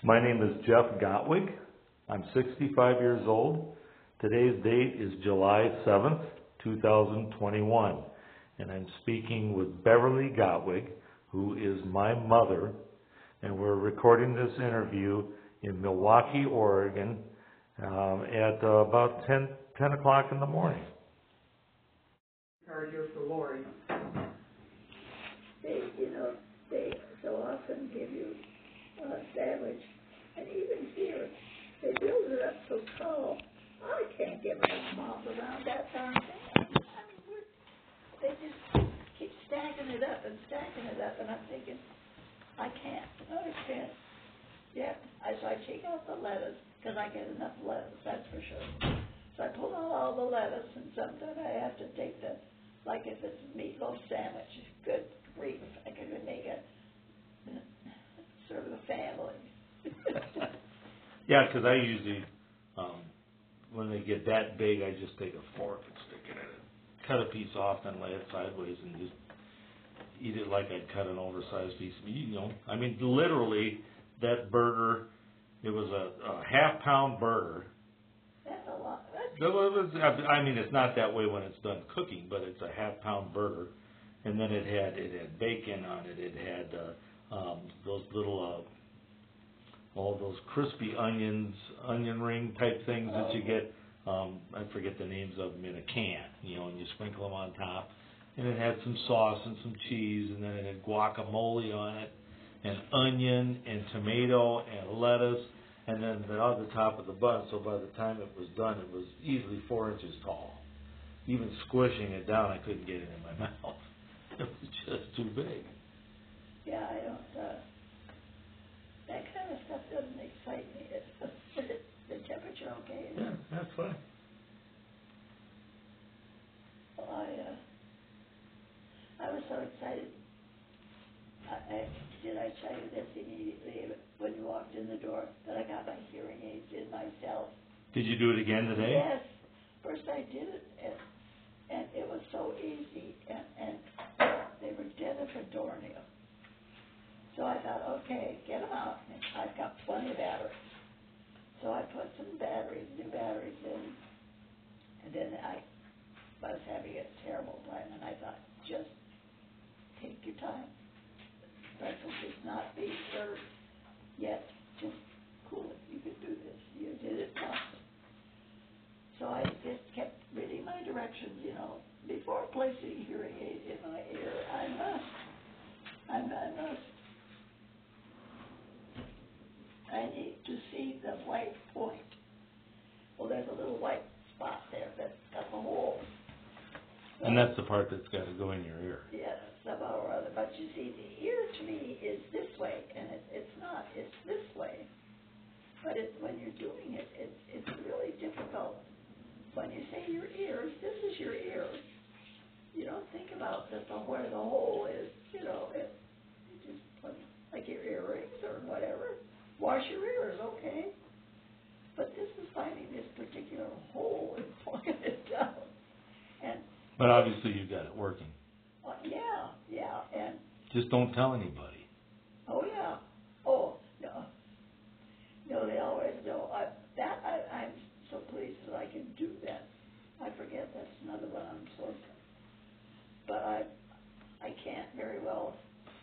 My name is Jeff Gottwig. I'm 65 years old. Today's date is July 7th, 2021. And I'm speaking with Beverly Gottwig, who is my mother. And we're recording this interview in Milwaukie, Oregon, at about 10 o'clock in the morning. Here for Lori. They so often give you a sandwich, and even here, they build it up so tall. I can't get my mouth around that darn thing. They just keep stacking it up, and I'm thinking, I can't. Yeah, so I take out the lettuce, because I get enough lettuce, that's for sure. So I pull out all the lettuce, and sometimes I have to take like if it's a meatloaf sandwich, good grief, I could make a sort of a family. Yeah, because I usually, when they get that big, I just take a fork and stick it in it. Cut a piece off and lay it sideways and just eat it like I'd cut an oversized piece of meat, I mean, literally, that burger, it was a half-pound burger. That's a lot. I mean, it's not that way when it's done cooking, but it's a half-pound burger. And then it had bacon on it. It had those little, all those crispy onion ring type things that you get. I forget the names of them in a can, and you sprinkle them on top. And it had some sauce and some cheese, and then it had guacamole on it, and onion and tomato and lettuce, and then on the top of the bun. So by the time it was done, it was easily 4 inches tall. Even squishing it down, I couldn't get it in my mouth. It was just too big. Yeah, I don't, that kind of stuff doesn't excite me. Is the temperature okay? Yeah, that's fine. Well, I was so excited. Did I tell you this immediately when you walked in the door, that I got my hearing aids in myself? Did you do it again today? Yes. First I did it, and it was so easy, and they were dead at the doornail. So I thought, okay, get them out. And I've got plenty of batteries. So I put some new batteries in, and then I was having a terrible time, and I thought, just take your time. Breakfast is not being served yet. Just cool it. You can do this. You did it once. So I just kept reading my directions, before placing hearing aid in my ear. I must. I need to see the white point. Well, there's a little white spot there that's got a hole. So, and that's the part that's got to go in your ear. Yeah, somehow or other. But you see, the ear to me is this way, and it's not. It's this way. But when you're doing it, it's really difficult. When you say your ears, this is your ear. You don't think about where the hole is. You just put like your earrings or whatever. Wash your ears, okay? But this is finding this particular hole and plugging it down. But obviously you got it working. Yeah, and just don't tell anybody. Oh yeah. Oh no, they always know. I'm so pleased that I can do that. I forget that's another one I'm supposed to. But I can't very well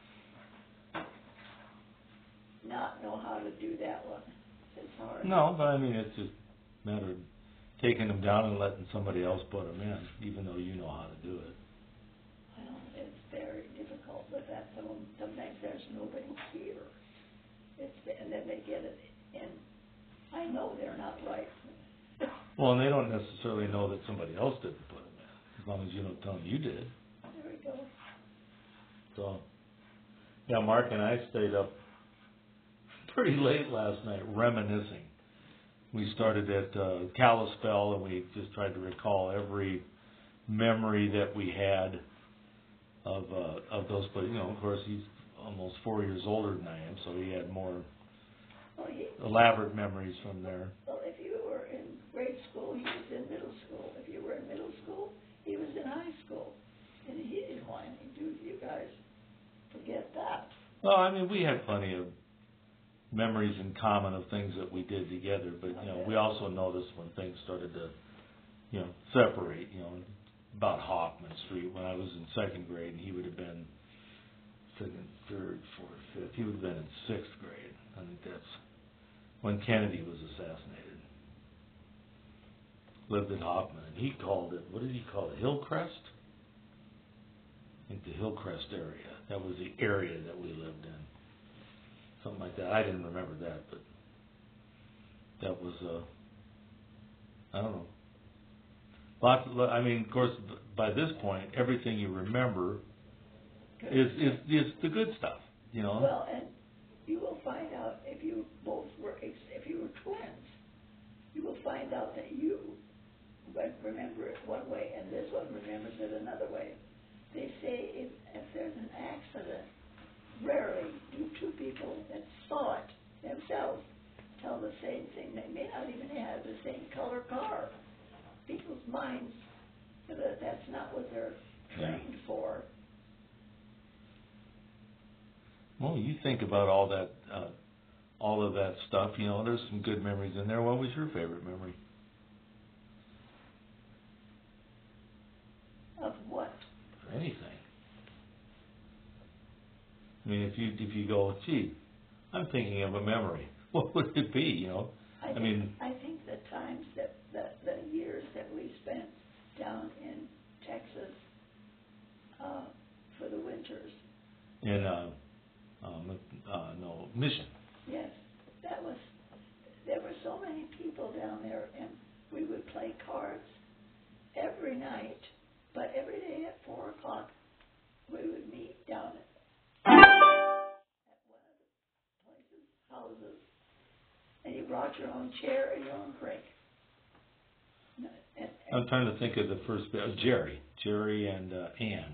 not know how to do that one. It's hard. No, but I mean, it's just a matter of taking them down and letting somebody else put them in, even though you know how to do it. Well, it's very difficult with that. Sometimes there's nobody here. And then they get it, and I know they're not right. Well, and they don't necessarily know that somebody else didn't put them in, as long as you don't tell them you did. There we go. So, yeah, Mark and I stayed up pretty late last night reminiscing. We started at Kalispell, and we just tried to recall every memory that we had of those places. Of course, he's almost 4 years older than I am, so he had more elaborate memories from there. Well, if you were in grade school, he was in middle school. If you were in middle school, he was in high school. And he didn't want anything to do with you guys. Forget that. Well, I mean, we had plenty of memories in common of things that we did together, but, you know, we also noticed when things started to, you know, separate, you know, about Hoffman Street, when I was in second grade, and he would have been second, third, fourth, fifth, he would have been in sixth grade. I think that's when Kennedy was assassinated. Lived in Hoffman, and he called it, what did he call it, Hillcrest? I think the Hillcrest area. That was the area that we lived in. Something like that. I didn't remember that, but that was, I don't know. I mean, of course, by this point, everything you remember is the good stuff, you know. Well, and you will find out if you were twins, you will find out that you remember it one way and this one remembers it another way. They say if there's an accident, rarely do two people that saw it themselves tell the same thing. They may not even have the same color car. People's minds, that's not what they're trained for. Well, you think about all of that stuff, you know, there's some good memories in there. What was your favorite memory? Of what? Anything. I mean, if you go, gee, I'm thinking of a memory, what would it be, you know? I think the times the years that we spent down in Texas for the winters. In Mission. Yes, there were so many people down there, and we would play cards every night, but every day at 4 o'clock we would meet down at one of the places, houses, and you brought your own chair and your own drink. I'm trying to think of the first bit. Jerry and Ann.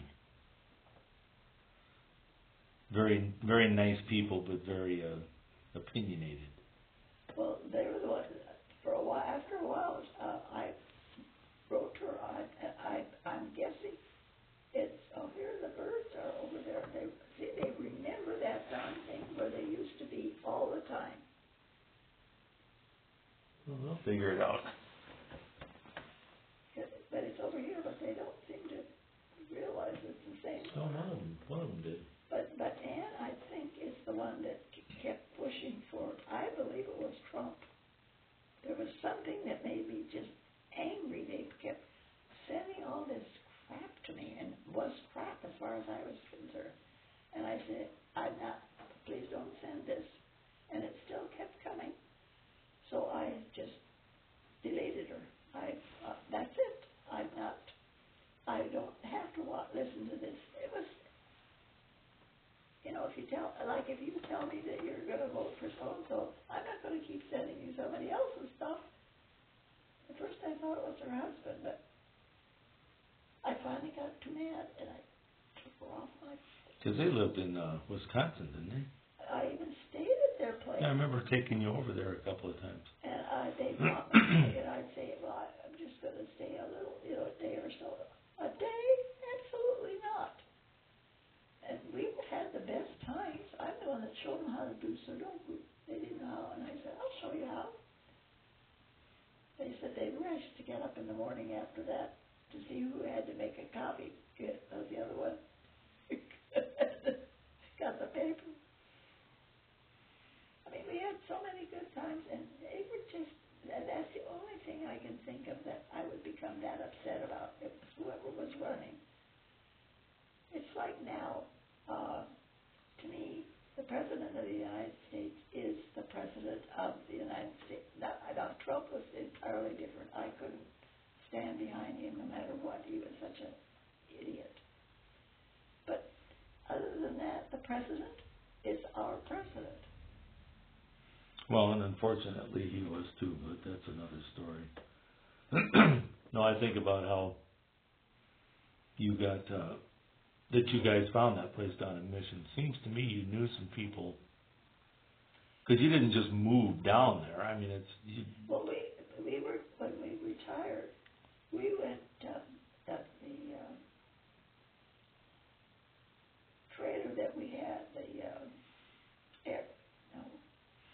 Very, very nice people, but very opinionated. Well, they were the ones. For a while, after a while, I wrote to her. I'm guessing it's. Oh, here the birds are over there. They remember that darn thing where they used to be all the time. Well, they'll figure it out. But it's over here, but they don't seem to realize it's the same. So one of them did. But Ann, I think, is the one that kept pushing for, I believe it was Trump. There was something that made me just angry. They kept sending all this crap to me, and it was crap as far as I was concerned. And I said, please don't send this. And it still kept coming. So I just deleted her. That's it. I don't have to listen to this. It was, you know, if you tell me that you're going to vote for so-and-so, I'm not going to keep sending you somebody else's stuff. At first I thought it was her husband, but I finally got too mad, and I took her off my... Because they lived in Wisconsin, didn't they? I even stayed at their place. Yeah, I remember taking you over there a couple of times. And they brought me, and I'd say, well, I'm just going to stay a little, a day or so. A day? Absolutely not. And we had the best times. I'm the one that showed them how to do Sudoku. They didn't know how, and I said, I'll show you how. They said they rushed to get up in the morning after that to see who had to make a copy of the other one. Got the paper. I mean, we had so many good times, and they were just, that's the only thing I can think of that I would become that upset about. It was whoever was running. It's like now, to me, the President of the United States is the President of the United States. Now, Trump was entirely different. I couldn't stand behind him no matter what. He was such an idiot. But other than that, the President is our President. Well, and unfortunately he was too, but that's another story. No, I think about how you got... that you guys found that place down in Mission. Seems to me you knew some people, because you didn't just move down there. I mean, Well, we were, when we retired, we went at the trailer that we had,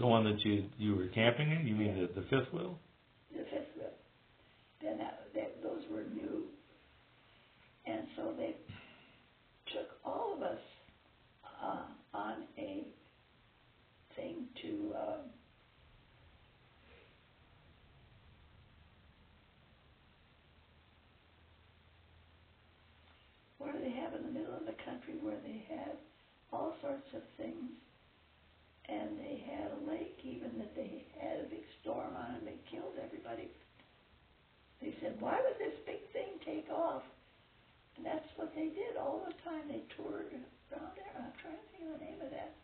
The one that you were camping in? You mean the fifth wheel? The fifth wheel. Then those were new. And so they took all of us on a thing to where they have in the middle of the country where they had all sorts of things, and they had a lake even that they had a big storm on and they killed everybody. They said, why would this big thing take off? And that's what they did all the time. They toured around there. I'm trying to think of the name of that.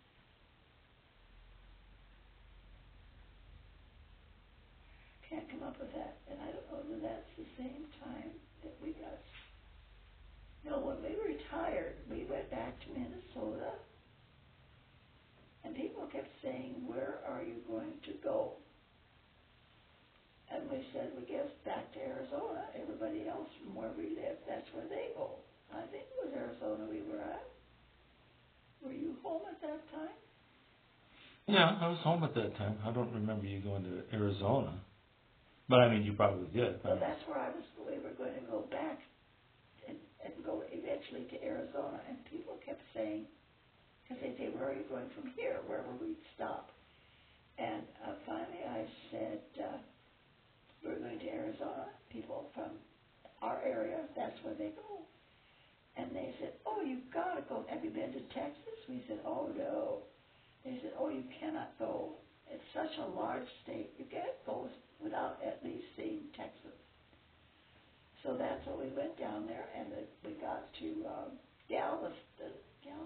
Can't come up with that. And I don't know whether that's the same time that we got. No, when we retired, we went back to Minnesota, and people kept saying, where are you going to go? And we said, we guess back to Arizona. Everybody else from where we live, that's where they go. I think it was Arizona we were at. Were you home at that time? Yeah, I was home at that time. I don't remember you going to Arizona. But I mean, you probably did. Well, that's where we were going to go back and go eventually to Arizona. And people kept saying, because they'd say, where are you going from here? Where will we stop? And finally I said, we're going to Arizona. People from our area, that's where they go. And they said, oh, you've got to go. Have you been to Texas? We said, oh, no. They said, oh, you cannot go. It's such a large state. You can't go without at least seeing Texas. So that's when we went down there, and we got to Galveston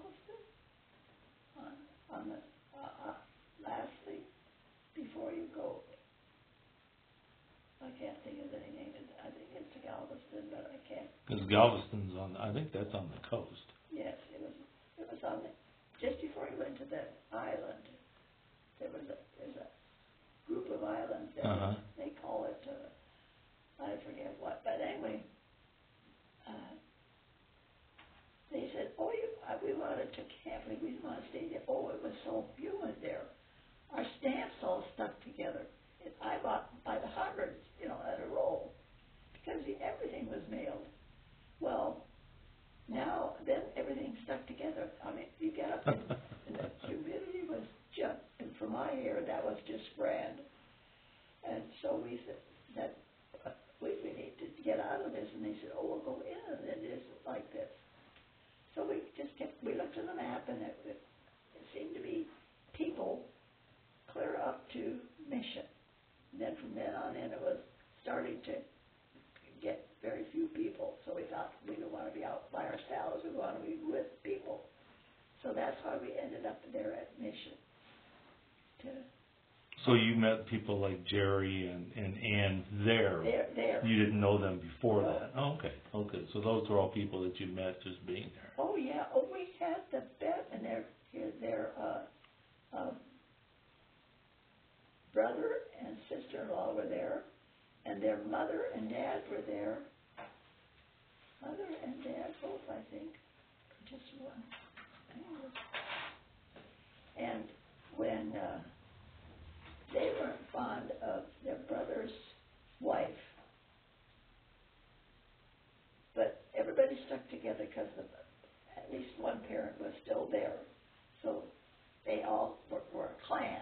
on the last thing before you go. I can't think of any name. I think it's Galveston, but I can't. Because Galveston's I think that's on the coast. Yes, it was on just before you went to the island. There's a group of islands there. Uh-huh. They call it, I forget what, but anyway, they said, oh, we wanted to camp, we didn't want to stay there. Oh, it was so humid there. Our stamps all stuck together. I bought by the hundreds, at a roll, because everything was mailed. Well, now, then everything stuck together. I mean, you get up and the humidity was just, and for my hair, that was just grand. And so we said that we need to get out of this, and they said, oh, we'll go in, and it isn't like this. So we looked at the map, and it seemed to be people clear up to Mission. And then from then on in, it was starting to get very few people. So we thought we don't want to be out by ourselves. We want to be with people. So that's why we ended up there at Mission. So you met people like Jerry and Ann there. There. You didn't know them before No. that. Oh, okay. So those were all people that you met just being there. Oh yeah. Oh, we had the best, and their brother and sister-in-law were there, and their mother and dad were there. Mother and dad both, I think, just one. And when they weren't fond of their brother's wife, but everybody stuck together because at least one parent was still there. So they all were a clan.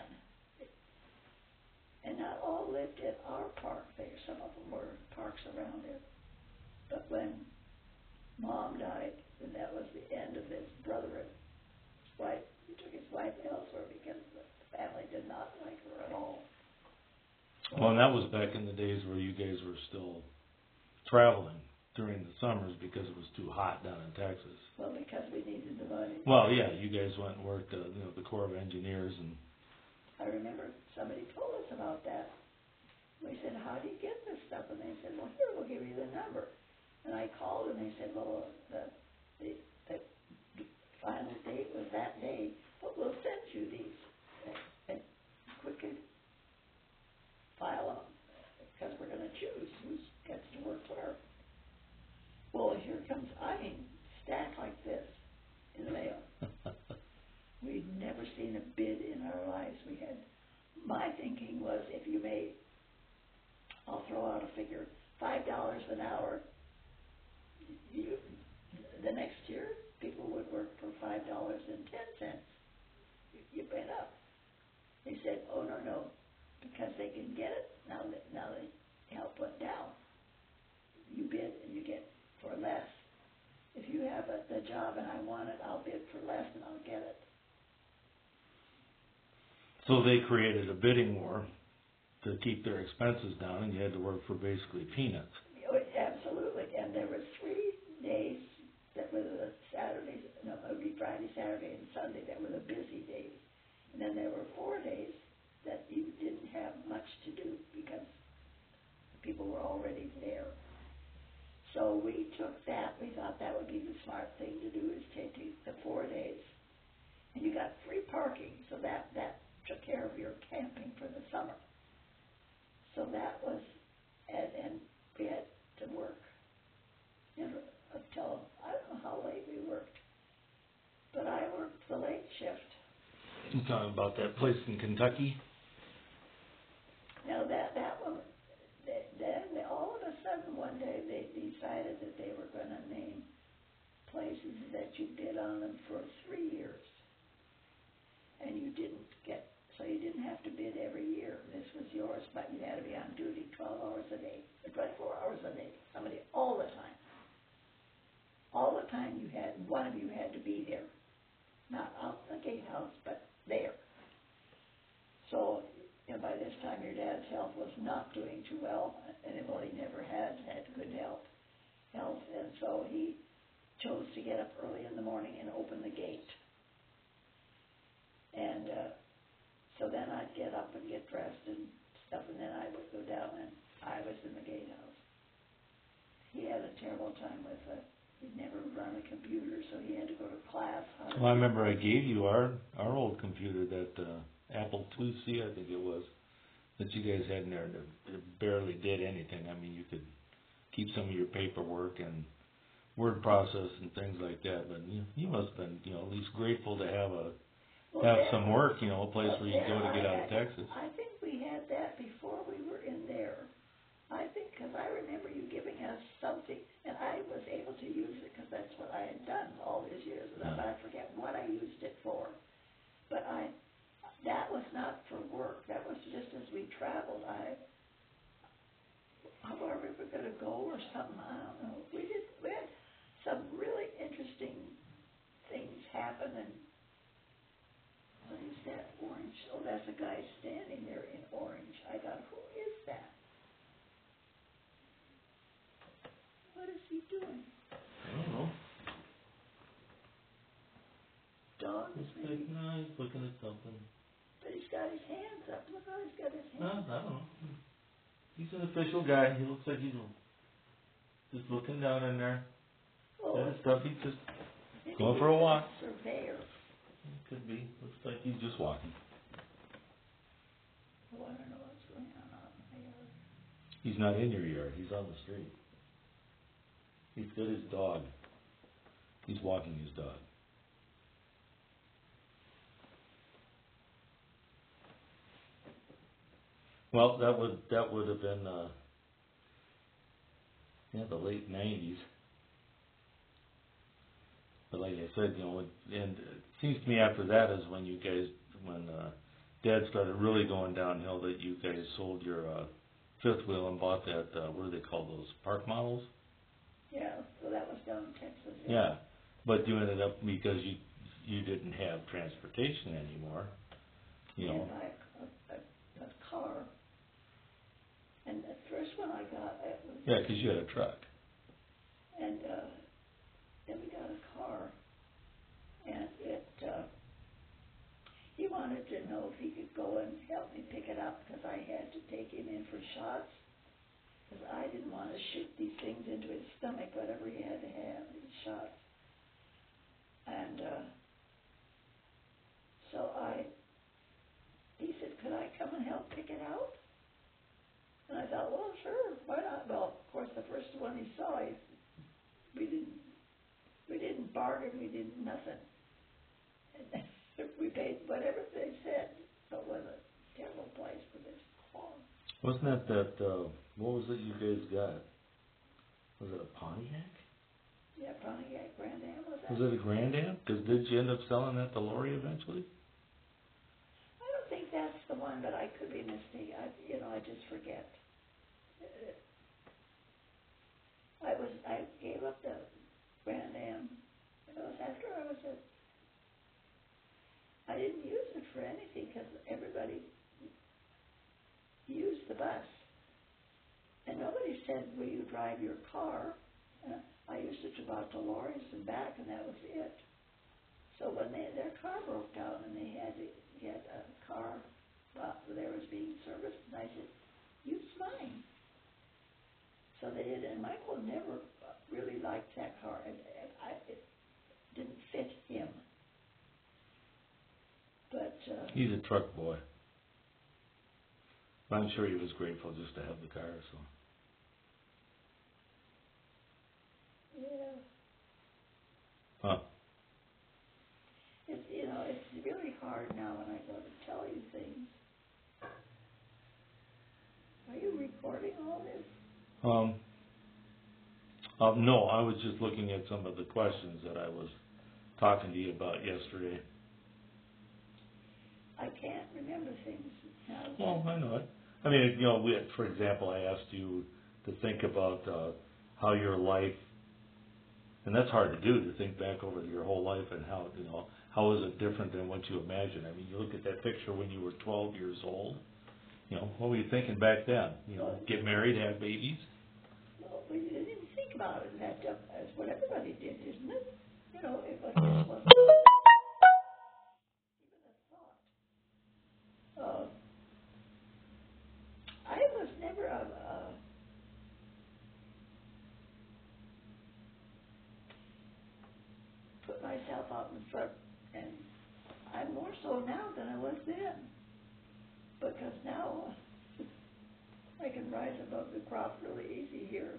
And not all lived at our park there. Some of them were parks around it. But when Mom died, then that was the end of his brother and his wife. He took his wife elsewhere because the family did not like her at all. Well, and that was back in the days where you guys were still traveling during the summers because it was too hot down in Texas. Well, because we needed the money. Well, yeah, you guys went and worked, the Corps of Engineers, and I remember somebody told us about that. We said, how do you get this stuff? And they said, well, here, we'll give you the number. And I called, and they said, well, the final date was that day, but we'll send you these. And quickly file them, because we're going to choose who gets to work where. Well, here comes, stacked like this in the mail. We'd never seen a bid in our lives. We had an hour, the next year, people would work for $5.10. You bid up. They said, oh, no, because they can get it, now the help went down. You bid and you get for less. If you have the job and I want it, I'll bid for less and I'll get it. So they created a bidding war to keep their expenses down, and you had to work for basically peanuts. Oh, absolutely, and there were 3 days that were the Saturdays, no, it would be Friday, Saturday, and Sunday that were the busy days. And then there were 4 days that you didn't have much to do because people were already there. So we took that, we thought that would be the smart thing to do, is take the 4 days. And you got free parking, so that took care of your camping for the summer. So that was, and we had to work until, I don't know how late we worked, but I worked the late shift. You talking about that place in Kentucky? Now that one, then all of a sudden one day they decided that they were going to name places that you bid on them for 3 years. And you didn't get, so you didn't have to bid every year. This was yours, but you had to be on duty 12 hours a day, 24 hours a day, somebody all the time. All the time one of you had to be there. Not out in the gatehouse, but there. So, by this time your dad's health was not doing too well, and he never had good health. And so he chose to get up early in the morning and open the gate. And so then I'd get up and get dressed and stuff, and then I would go down, and I was in the gatehouse. He had a terrible time with it. He'd never run a computer, so he had to go to class. Well, I remember I gave you our old computer, that Apple IIc, I think it was, that you guys had in there that barely did anything. I mean, you could keep some of your paperwork and word process and things like that, but you must have been, at least grateful to have some work, a place where you go to get out of Texas. I think we had that before we were in there. I think, because I remember you giving us something, and I was able to use it because that's what I had done all these years, and I forget what I used it for. But that was not for work. That was just as we traveled. However we were going to go or something, I don't know. We had some really interesting things happen, and what is that orange? Oh, that's a guy standing there in orange. I thought, who is that? What is he doing? I don't know. Dogs? No, he's looking at something. But he's got his hands up. Look how he's got his hands up. I don't know. He's an official guy. He looks like he's just looking down in there. Oh, That stuff. He's just going for a walk. Surveyor. Could be. Looks like he's just walking. Oh, I don't know what's going on out in my yard. He's not in your yard. He's on the street. He's got his dog. He's walking his dog. Well, that would have been the late 90s. But like I said, and it seems to me after that is when Dad started really going downhill, that you guys sold your fifth wheel and bought that, what do they call those, park models? Yeah, so that was down in Texas. Yeah, but you ended up, because you didn't have transportation anymore, And a car. And the first one I got, it was... Yeah, because you had a truck. And then we got a car. And he wanted to know if he could go and help me pick it up, because I had to take him in for shots. Because I didn't want to shoot these things into his stomach, whatever he had to have, these shots. And so he said, could I come and help pick it out? And I thought, well, sure, why not? Well, of course, the first one he saw, we didn't bargain, we did nothing. And we paid whatever they said. So it was a terrible place for this car. Wasn't that what was it you guys got? Was it a Pontiac? Yeah, Pontiac Grand Am was that? Was it a Grand Am? Cause did you end up selling that to Lori eventually? I don't think that's the one, but I could be mistaken. I just forget. I gave up the Grand Am. It was after I didn't use it for anything because everybody used the bus. And nobody said, will you drive your car? I used it to go out to Lori's and back, and that was it. So when their car broke down and they had to get a car, there was being serviced, and I said, use mine. So they did, and Michael never really liked that car. It didn't fit him. But He's a truck boy. I'm sure he was grateful just to have the car, so. yeah, Huh. it's really hard now when I go to tell you things. Are you recording all this? No, I was just looking at some of the questions that I was talking to you about yesterday. I can't remember things now. Well, I know it. I mean, for example, I asked you to think about how your life, and that's hard to do, to think back over your whole life and how is it different than what you imagined? I mean, you look at that picture when you were 12 years old. What were you thinking back then? Get married, have babies? Well, we didn't even think about it that as what everybody did, isn't it? It just wasn't even a thought. I was never put myself out in front, and I'm more so now than I was then, because now I can rise above the crop really easy here.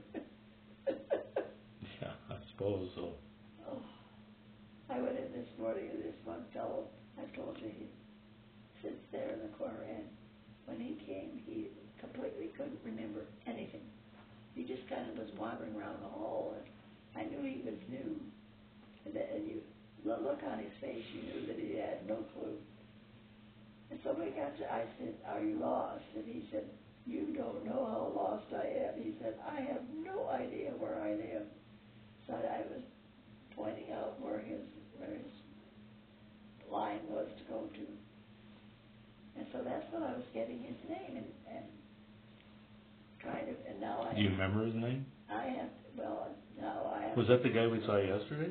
Yeah, I suppose so. Oh, I went in this morning, and this one fellow, I told you, he sits there in the corner, and when he came, he completely couldn't remember anything. He just kind of was wandering around the hall, and I knew he was new. And the look on his face, you knew that he had no clue. And so I said, are you lost? And he said, you don't know how lost I am. He said, I have no idea where I am. So I was pointing out where his line was to go to. And so that's when I was getting his name and trying to, and now Do you remember his name? Now I have. Was that the guy we saw yesterday?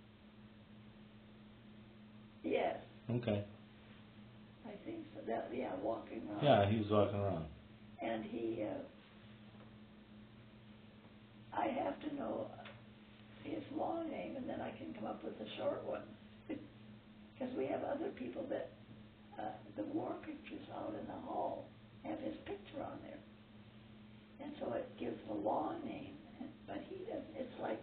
Yes. Okay. I think so. Walking around. Yeah, he was walking around. And I have to know his long name, and then I can come up with a short one. Because we have other people that, the war pictures out in the hall have his picture on there. And so it gives the long name, but he doesn't. It's like,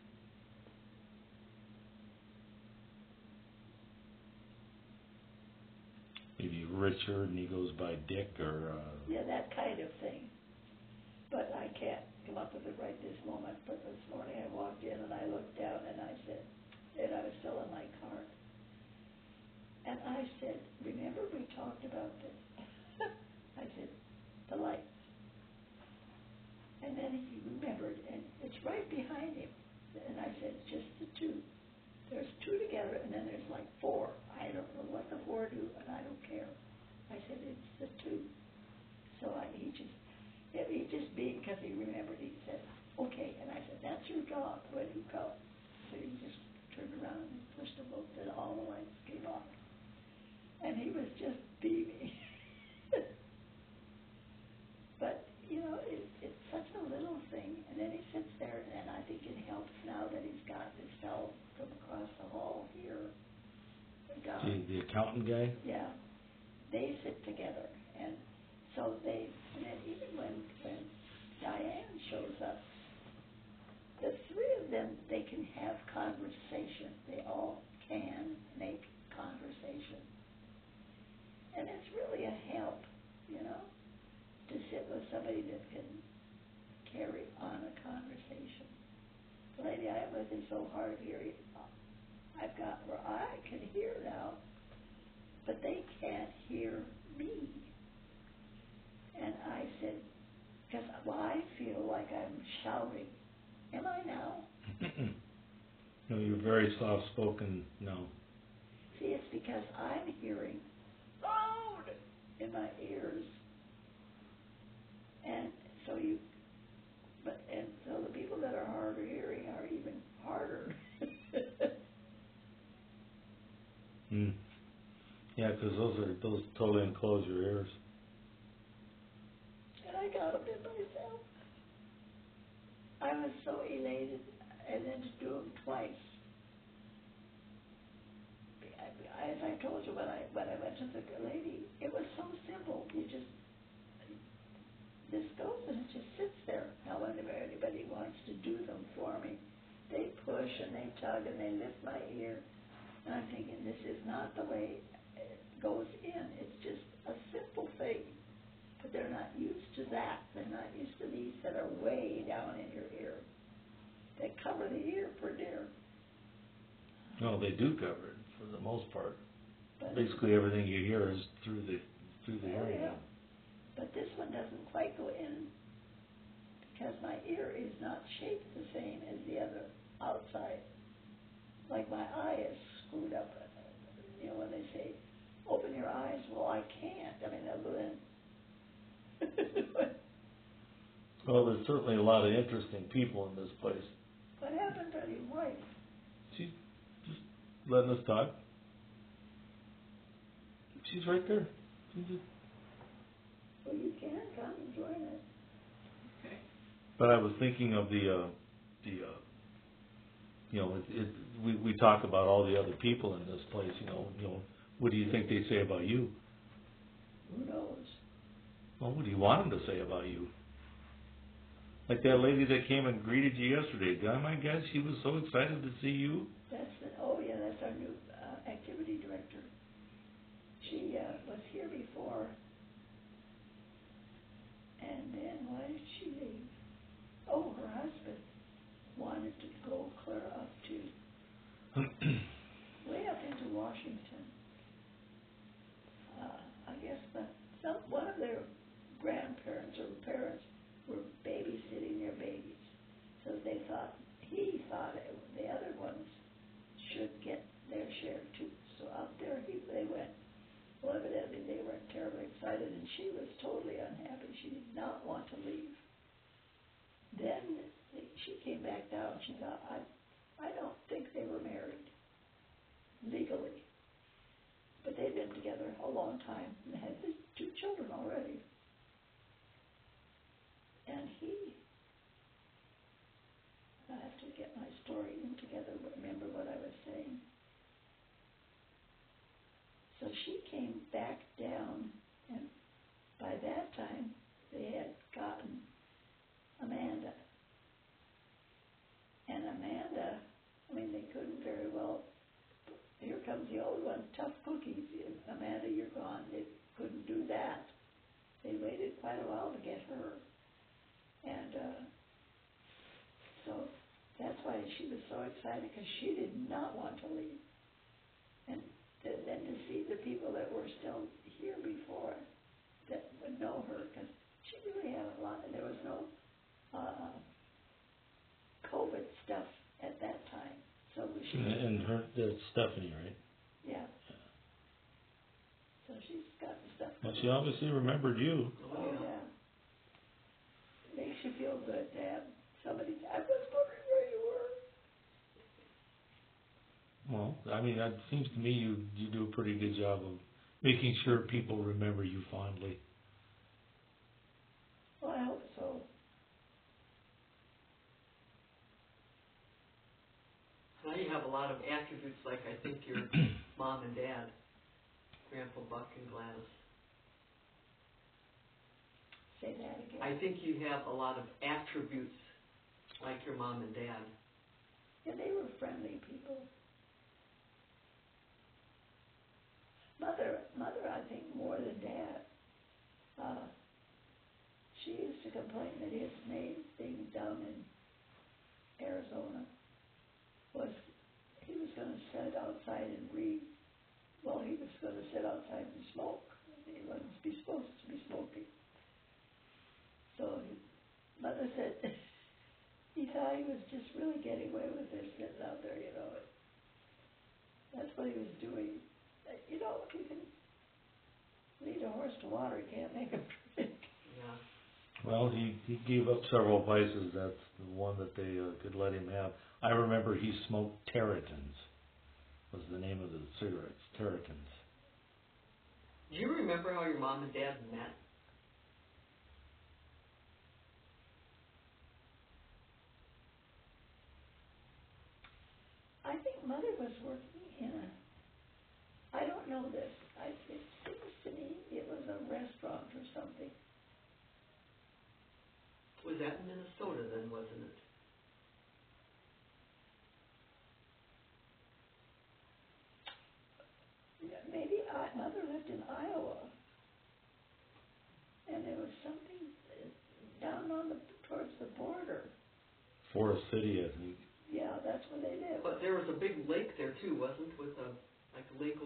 Maybe Richard, and he goes by Dick, or... yeah, that kind of thing. But I can't come up with it right this moment. But this morning I walked in and I looked down and I said, and I was still in my car. And I said, remember we talked about this? I said, the lights. And then he remembered, and it's right behind him. And I said, just the two. There's two together, and then there's like four. I don't know what the four do, and I don't care. I said, it's the two. So he just beat, because he remembered, he said, okay. And I said, that's your job when you come. So he just turned around and pushed the boat, and all the lights came on. And he was just beaming. But, it's such a little thing. And then he sits there, and I think it helps now that he's got this fellow from across the hall here. The accountant guy? Yeah. They sit together. And so and then even when Diane shows up, the three of them, they can have conversation. They all can make conversation. And it's really a help, to sit with somebody that can carry on a conversation. everybody I'm with is so hard of hearing. I've got where I can hear now, but they can't hear me. And I said, because I feel like I'm shouting. Am I now? No, you're very soft-spoken now. See, it's because I'm hearing loud in my ears. And so so the people that are hard of hearing are even harder. Yeah, because those totally enclose your ears. And I got them in myself. I was so elated, and then to do them twice. As I told you when I went to the lady, it was so simple. This goes and it just sits there. Now, whenever anybody wants to do them for me, they push and they tug and they lift my ear. And I'm thinking, this is not the way it goes in. It's just a simple thing. But they're not used to that. They're not used to these that are way down in your ear. They cover the ear pretty near. No, they do cover it for the most part. But basically, everything you hear is through the hearing. Yeah. But this one doesn't quite go in because my ear is not shaped the same as the other outside. Like my eye is screwed up. You know, when they say, open your eyes, well, I can't. I mean, other than... Well, there's certainly a lot of interesting people in this place. What happened to your wife? She's just letting us talk. She's right there. Well, you can come and join us. Okay. But I was thinking of we talk about all the other people in this place. What do you think they say about you? Who knows? Well, what do you want them to say about you? Like that lady that came and greeted you yesterday. God, my God, she was so excited to see you. That's our new activity director. She was here before, and then why did she leave? Oh, her husband wanted to go clear up to way up into Washington. I guess one of their grandparents or parents were babysitting their babies, so he thought the other ones should get their share too. So out there they went. Well, evidently they weren't terribly excited, and she was totally unhappy. She did not want to leave. Then she came back down. She thought, I don't think they were married legally, but they've been together a long time and had 2 children already. And I have to get my story in together, remember what I was saying. So she came back down, and by that time, they had gotten Amanda. And Amanda, they couldn't very well, here comes the old one, tough cookies. Amanda, you're gone. They couldn't do that. They waited quite a while to get her. And so that's why she was so excited, because she did not want to leave. And then to see the people that were still here before that would know her, because she really had a lot, and there was no COVID stuff at that time. So she and that's Stephanie, right? Yeah. So she's got the stuff. Well, she obviously remembered you. Oh, yeah. Makes you feel good to have somebody. I was wondering where you were. Well, it seems to me you do a pretty good job of making sure people remember you fondly. Well, I hope so. Now you have a lot of attributes like I think your mom and dad, Grandpa Buck and Gladys. Say that again. I think you have a lot of attributes like your mom and dad. Yeah, they were friendly people. Mother, I think more than Dad. She used to complain that his name being down in Arizona, sit outside and smoke. He wasn't supposed to be smoking. So Mother said he thought he was just really getting away with this sitting out there, you know. That's what he was doing. You know, if you can lead a horse to water, you can't make him drink. Yeah. Well, he gave up several vices. That's the one that they could let him have. I remember he smoked Territons, was the name of the cigarettes, Territons. Do you remember how your mom and dad met? I think Mother was working in a, I don't know this. It seems to me it was a restaurant or something. Was that in Minnesota then, wasn't it? Yeah, maybe Mother lived in Iowa. And there was something down on towards the border. Forest City, I think. Yeah, that's where they live. But there was a big lake there too, wasn't, with like Lake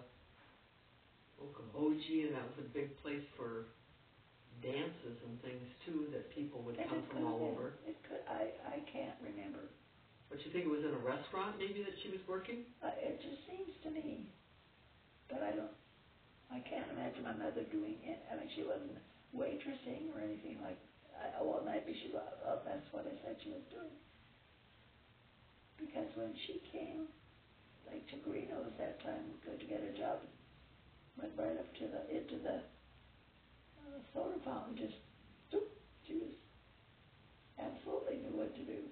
Okoboji, and that was a big place for dances and things too, that people would come from all over. It could. I can't remember. But you think it was in a restaurant maybe that she was working? It just seems to me, but I can't imagine my mother doing it. I mean, she wasn't waitressing or anything like. Well, maybe she was. That's what I said she was doing. Because when she came, like to Greenos that time, to get a job, went right up to into the soda fountain, just stoop. She was absolutely knew what to do.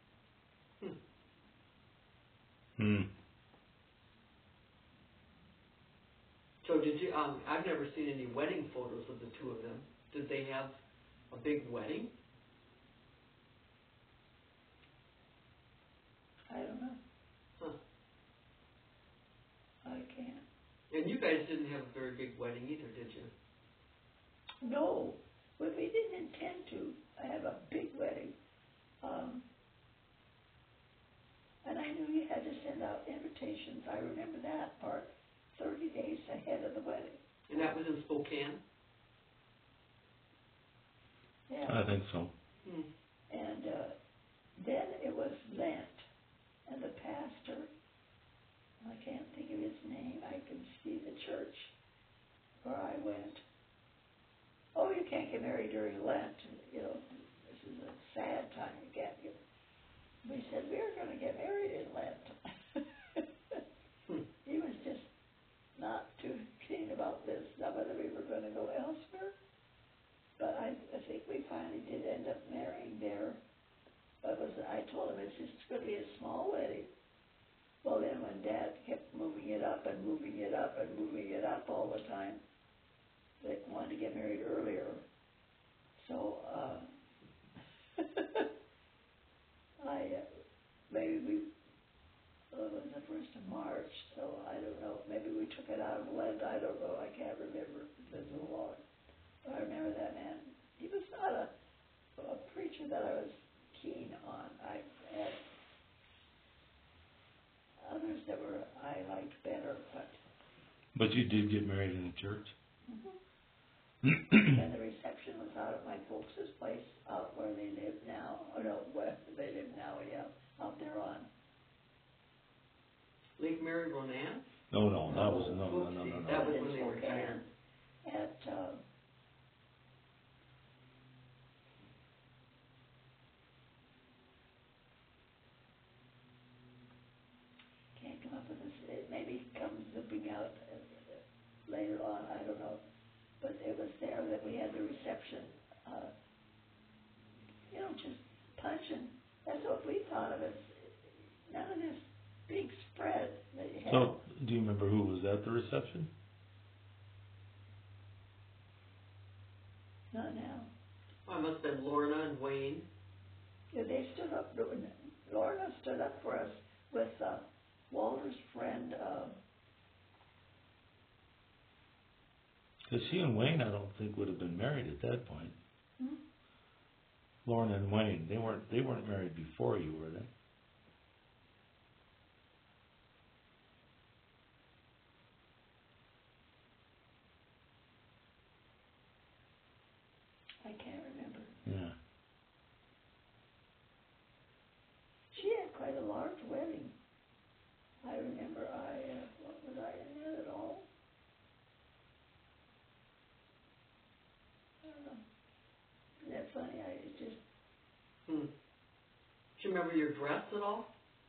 So did you, I've never seen any wedding photos of the two of them. Did they have a big wedding? I don't know. Huh. I can't. And you guys didn't have a very big wedding either, did you? No, but we didn't intend to have a big wedding. And I knew you had to send out invitations. I remember that part, 30 days ahead of the wedding. And that was in Spokane? Yeah. I think so. And then it was Lent, and the pastor, I can't think of his name, I can see the church where I went. Oh, you can't get married during Lent, you know, this is a sad time, you can't get. We said we were going to get married in Lent. He was just not too keen about this, not whether we were going to go elsewhere. But I think we finally did end up marrying there. But I told him it's just going to be a small wedding. Well, then when Dad kept moving it up and moving it up and moving it up all the time, they wanted to get married earlier. So, maybe it was the 1st of March, so I don't know. Maybe we took it out of Lent. I don't know. I can't remember. It's been so long. But I remember that man. He was not a preacher that I was keen on. I had others that I liked better, but. But you did get married in a church? And the reception was out at my folks' place, out where they live now. Or no, where they live now, yeah. Out there on. Lake Mary Ronan? No, that was, no. That was when they retired. At, can't come up with this. It maybe comes zipping out later on, I don't know. But it was there that we had the reception. You know, just punching. That's what we thought of as none of this big spread that you had. So, do you remember who was at the reception? Not now. Well, it must have been Lorna and Wayne. Yeah, they stood up. Lorna stood up for us with Walter's friend. Because she and Wayne, I don't think, would have been married at that point. Hmm? Lorna and Wayne, they weren't married before you, were they? quite a large wedding. I remember what was I in it at all? I don't know. Isn't that funny? It just, Do you remember your dress at all?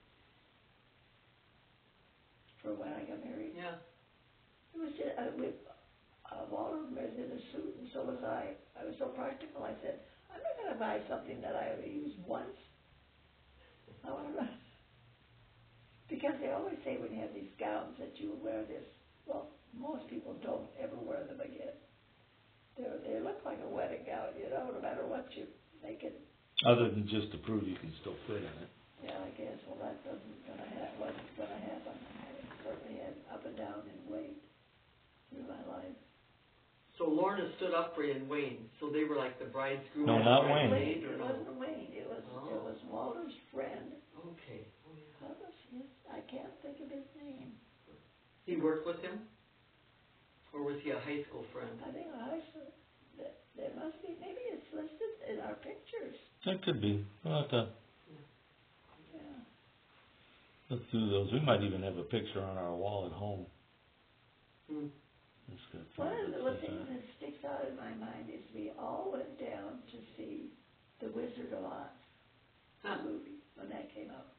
for when I got married. Yeah. It was just, Walter was in a suit, and so was I. I was so practical. I said, I'm not going to buy something that I only use once. I want to, because they always say when you have these gowns that you wear this. Well, most people don't ever wear them again. They look like a wedding gown, no matter what you make it. Other than just to prove you can still fit in it. Yeah, I guess. Well, that wasn't going to happen. I certainly had up and down in weight through my life. So Lorna stood up for you in Wayne, so they were like the bride's groom. No, and not bridesmaid, Wayne. or It no? wasn't Wayne. It was Walter's friend. Okay. Oh, yeah. What was his? I can't think of his name. He worked with him? Or was he a high school friend? I think there must be. Maybe it's listed in our pictures. That could be. We'll have to Yeah. look through those. We might even have a picture on our wall at home. That's good. One of the things that sticks out in my mind is we all went down to see The Wizard of Oz, the movie, when that came out.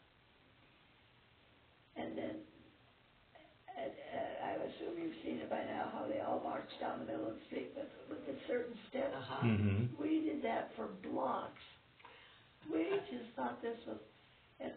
And then, I assume you've seen it by now, how they all marched down the middle of the street with the certain steps. Mm-hmm. We did that for blocks. We just thought this was, and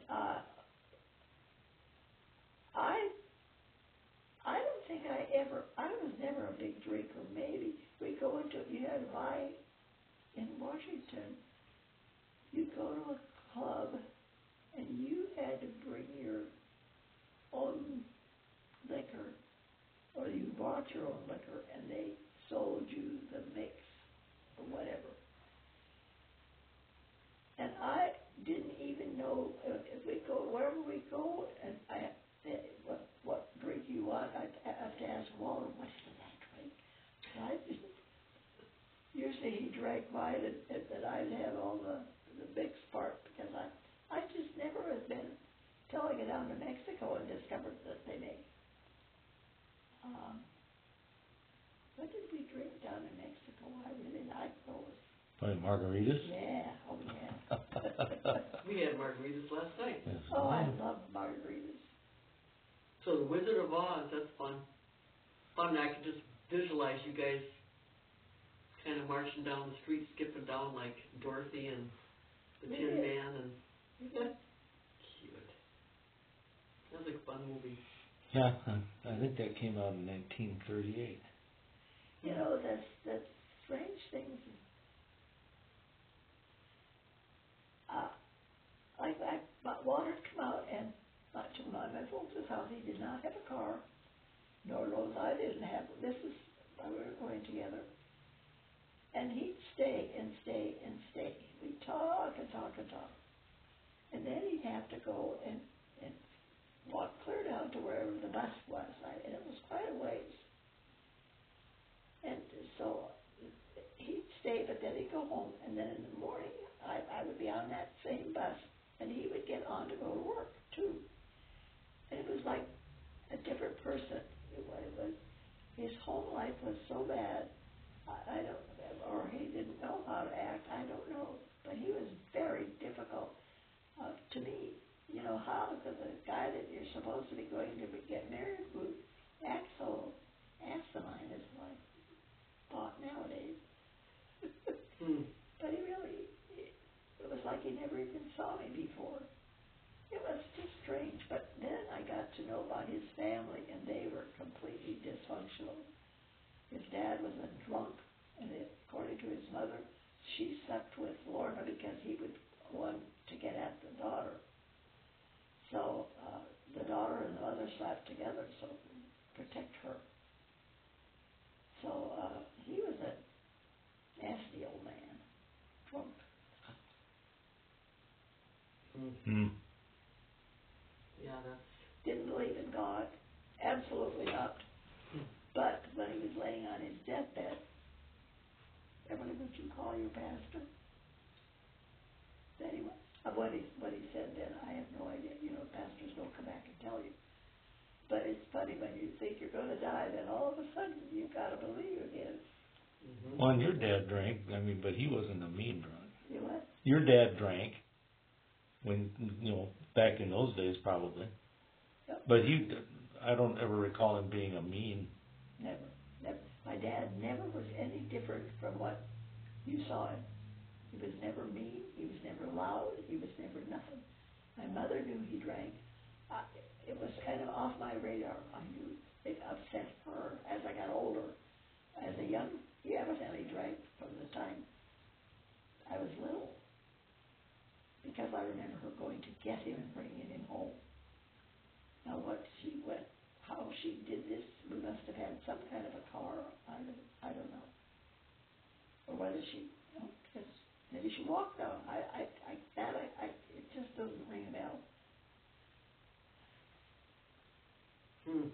I don't think I was never a big drinker. Maybe we go into, you had to buy, in Washington, you go to a club and you had to bring your own liquor, or you bought your own liquor and they sold you the mix or whatever. And I didn't even know if we go, wherever we go, and I said, what drink you want, I'd have to ask Walter, what is that drink? I didn't. Usually he drank mine, and then I'd have all the mixed part, because I just never had been, till I get down to Mexico and discovered that they make. What did we drink down in Mexico? I really liked those. Probably margaritas. Yeah, oh yeah. We had margaritas last night. Yes. Oh, I love margaritas. So the Wizard of Oz, that's fun. Fun, I can just visualize you guys kind of marching down the street, skipping down like Dorothy and the We Tin did. Man, and We did. cute. That was a fun movie. Yeah, I think that came out in 1938. That's strange things. Walter come out and not to my folks' house. He did not have a car, nor those I didn't have. This is why we were going together. And he'd stay and stay and stay. We'd talk and talk and talk. And then he'd have to go and walk clear down to wherever the bus was. And it was quite a ways. And so he'd stay, but then he'd go home. And then in the morning, I would be on that same bus, and he would get on to go to work, too. And it was like a different person. His home life was so bad, I don't, or he didn't know how to act, I don't know. But he was very difficult to me. You know how? Because a guy that you're supposed to be going to get married would act so asinine is like thought nowadays. But he really, it was like he never even saw me before. It was just strange. But then I got to know about his family, and they were completely dysfunctional. His dad was a drunk, and according to his mother, she slept with Lorna because he would want to get at the daughter. So the daughter and the mother slept together, so to protect her. So he was a nasty old man, drunk. Yeah, that's... Didn't believe in God, absolutely not. But when he was laying on his deathbed, Emily, would you call your pastor? Anyway, what he said then, I have no idea. think you're gonna die, then all of a sudden, you've gotta believe again. Mhm. Well, and your dad drank, I mean, but he wasn't a mean drunk. You what? Your dad drank when, back in those days probably. Yep. But I don't ever recall him being a mean. Never. My dad never was any different from what you saw him. He was never mean, he was never loud, he was never nothing. My mother knew he drank. It was kind of off my radar. I knew it upset her as I got older. As a young, he evidently drank from the time I was little. Because I remember her going to get him and bringing him home. Now how she did this, we must have had some kind of a car, I don't know. Or whether she, because maybe she walked down, it just doesn't ring a bell. Hmm.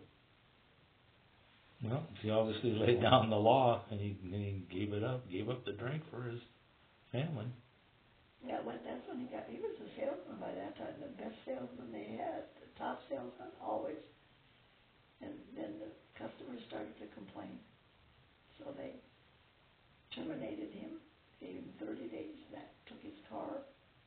Well, he obviously laid down the law and he gave up the drink for his family. Yeah, that's when he was a salesman by that time, the best salesman they had, the top salesman, always. And then the customers started to complain. So they terminated him, gave him 30 days, took his car.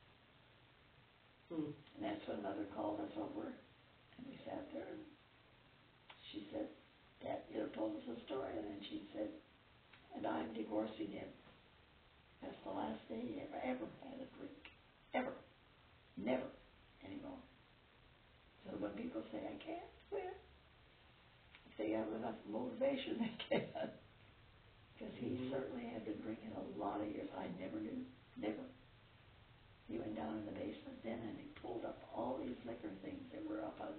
Hmm. And that's when Mother called us over, and we sat there, and she said, Dad, told us the story, and then she said, and I'm divorcing him. That's the last day he ever had a drink. Ever. Never anymore. So when people say, I can't quit, if they have enough motivation, they can. Because he certainly had been drinking a lot of years. I never knew. Never. He went down in the basement then and he pulled up all these liquor things that were up on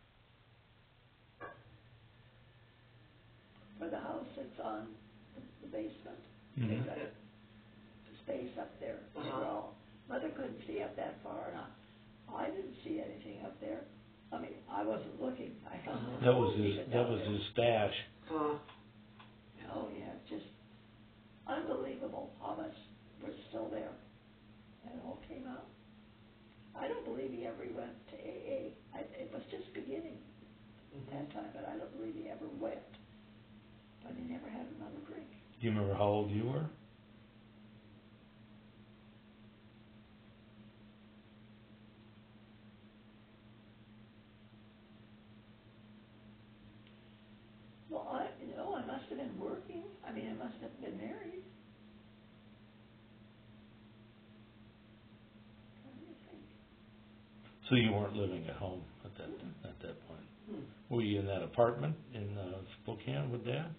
where the house sits on the basement. Mhm. They've got a space up there. They were all, Mother couldn't see up that far, and I didn't see anything up there. I mean, I wasn't looking. I thought That was his stash. Huh. Oh yeah, just unbelievable how much was still there. And it all came out. I don't believe he ever went to AA. It was just beginning that time, but I don't believe he ever went. But he never had another drink. Do you remember how old you were? Well, I must have been working. I mean, I must have been married. Trying to think. So you weren't living at home at that point. Were you in that apartment in Spokane with Dad?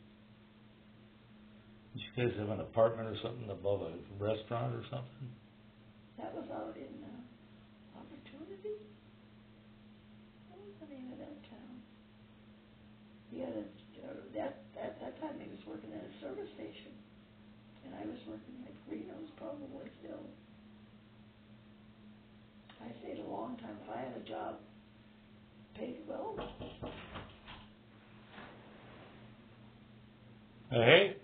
Did you guys have an apartment or something above a restaurant or something? That was out in Opportunity. What was the name of that town? He had at that time he was working at a service station, and I was working at Reno's probably still. I stayed a long time. If I had a job, paid well. Hey.